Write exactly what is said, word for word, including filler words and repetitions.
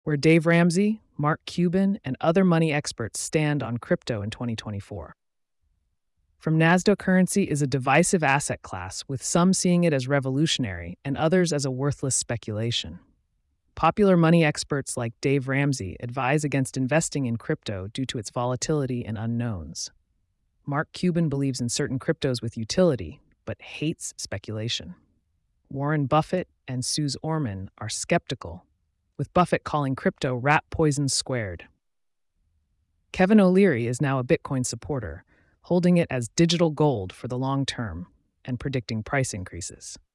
where Dave Ramsey, Mark Cuban, and other money experts stand on crypto in twenty twenty-four. From Nasdaq Currency is a divisive asset class, with some seeing it as revolutionary and others as a worthless speculation. Popular money experts like Dave Ramsey advise against investing in crypto due to its volatility and unknowns. Mark Cuban believes in certain cryptos with utility, but hates speculation. Warren Buffett and Suze Orman are skeptical, with Buffett calling crypto rat poison squared. Kevin O'Leary is now a Bitcoin supporter, holding it as digital gold for the long term and predicting price increases.